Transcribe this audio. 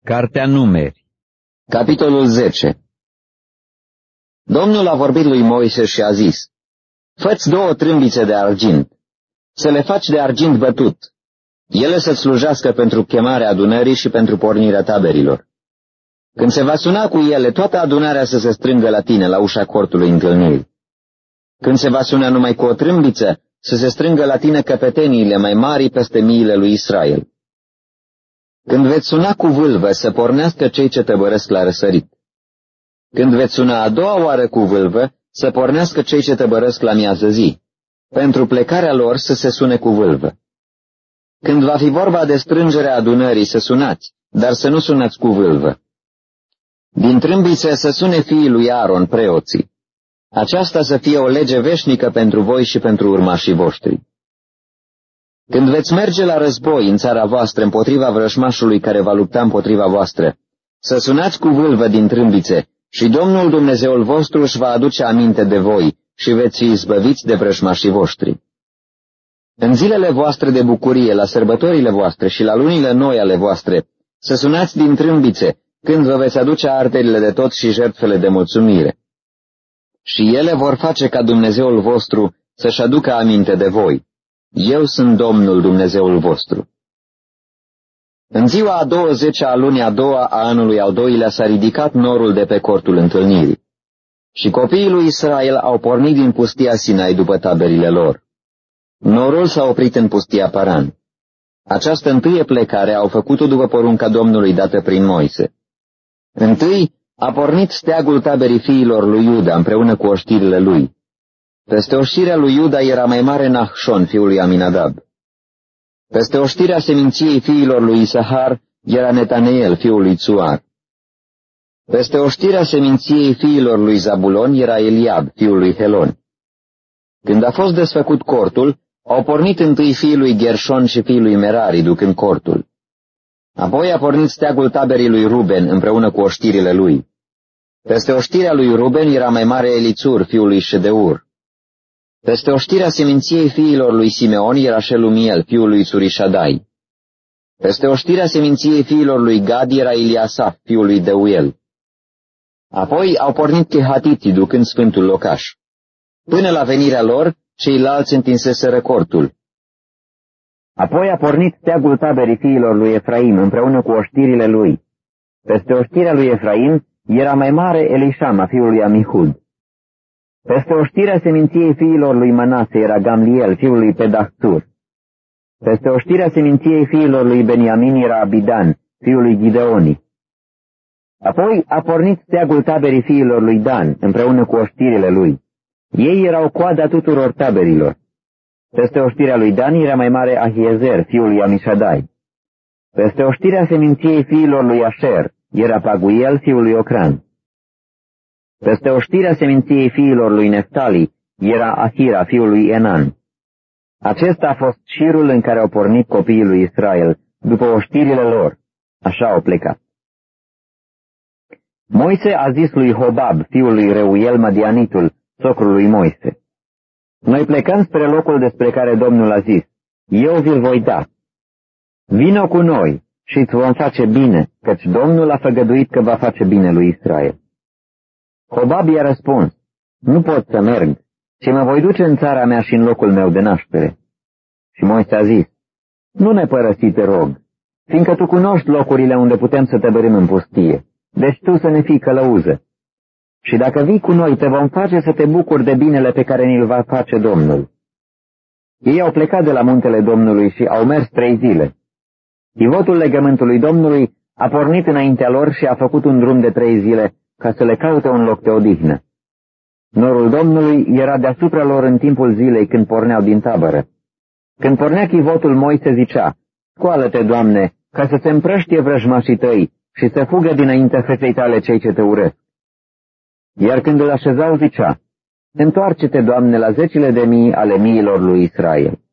Cartea Numeri, Capitolul 10. Domnul a vorbit lui Moise și a zis: Fă-ți 2 trâmbițe de argint, să le faci de argint bătut, ele să-ți slujească pentru chemarea adunării și pentru pornirea taberilor. Când se va suna cu ele, toată adunarea să se strângă la tine, la ușa cortului întâlnirii. Când se va suna numai cu o trâmbiță, să se strângă la tine căpeteniile mai mari peste miile lui Israel. Când veți suna cu vâlvă, să pornească cei ce tăbărăsc la răsărit. Când veți suna a 2-a oară cu vâlvă, să pornească cei ce tăbărăsc la miază zi. Pentru plecarea lor să se sune cu vâlvă. Când va fi vorba de strângerea adunării, să sunați, dar să nu sunați cu vâlvă. Din trâmbițe să sune fiii lui Aaron, preoții. Aceasta să fie o lege veșnică pentru voi și pentru urmașii voștri. Când veți merge la război în țara voastră împotriva vrăjmașului care va lupta împotriva voastră, să sunați cu vâlvă din trâmbițe și Domnul Dumnezeul vostru își va aduce aminte de voi și veți fi izbăviți de vrăjmașii voștri. În zilele voastre de bucurie, la sărbătorile voastre și la lunile noi ale voastre, să sunați din trâmbițe când vă veți aduce arderile de tot și jertfele de mulțumire. Și ele vor face ca Dumnezeul vostru să-și aducă aminte de voi. Eu sunt Domnul Dumnezeul vostru. În ziua a 20-a a lunii a 2-a a anului al 2-lea s-a ridicat norul de pe cortul întâlnirii. Și copiii lui Israel au pornit din pustia Sinai după taberile lor. Norul s-a oprit în pustia Paran. Această întâie plecare au făcut-o după porunca Domnului dată prin Moise. Întâi a pornit steagul taberii fiilor lui Iuda împreună cu oștirile lui. Peste oștirea lui Iuda era mai mare Nahșon, fiul lui Aminadab. Peste oștirea seminției fiilor lui Isahar era Netaneel, fiul lui Tsuar. Peste oștirea seminției fiilor lui Zabulon era Eliab, fiul lui Helon. Când a fost desfăcut cortul, au pornit întâi fiii lui Gershon și fiii lui Merari, ducând cortul. Apoi a pornit steagul taberii lui Ruben împreună cu oștirile lui. Peste oștirea lui Ruben era mai mare Elițur, fiul lui Ședeur. Peste oștirea seminției fiilor lui Simeon era Shelumiel, fiul lui Țurișadai. Peste oștirea seminției fiilor lui Gad era Eliasaf, fiul lui Deuel. Apoi au pornit chehatiții, ducând sfântul locaș. Până la venirea lor, ceilalți întinseseră cortul. Apoi a pornit steagul taberii fiilor lui Efraim împreună cu oștirile lui. Peste oștirea lui Efraim era mai mare Elișama, fiul lui Amihud. Peste oștirea seminției fiilor lui Manase era Gamliel, fiul lui Pedahțur. Peste oștirea seminției fiilor lui Beniamin era Abidan, fiul lui Gideoni. Apoi a pornit steagul taberii fiilor lui Dan, împreună cu oștirile lui. Ei erau coada tuturor taberilor. Peste oștirea lui Dan era mai mare Ahiezer, fiul lui Amishadai. Peste oștirea seminției fiilor lui Asher era Paguiel, fiul lui Ocran. Peste oștirea seminției fiilor lui Neftali era Ahira, fiul lui Enan. Acesta a fost șirul în care au pornit copiii lui Israel, după oștirile lor. Așa au plecat. Moise a zis lui Hobab, fiul lui Reuel Madianitul, socrul lui Moise: Noi plecăm spre locul despre care Domnul a zis: Eu vi-l voi da. Vino cu noi și îți vom face bine, căci Domnul a făgăduit că va face bine lui Israel. Hobab i-a răspuns: Nu pot să merg, ci mă voi duce în țara mea și în locul meu de naștere. Și Moise a zis: Nu ne părăsi, te rog, fiindcă tu cunoști locurile unde putem să tăbărim în pustie, deci tu să ne fii călăuză. Și dacă vii cu noi, te vom face să te bucuri de binele pe care ni-l va face Domnul. Ei au plecat de la muntele Domnului și au mers 3 zile. Chivotul legământului Domnului a pornit înaintea lor și a făcut un drum de 3 zile ca să le caute un loc de odihnă. Norul Domnului era deasupra lor în timpul zilei când porneau din tabără. Când pornea chivotul, Moise zicea: Scoală-te, Doamne, ca să se împrăștie vrăjmașii tăi și să fugă dinaintea feței tale cei ce te urăsc. Iar când îl așezau, zicea: Întoarce-te, Doamne, la 10.000 ale miilor lui Israel.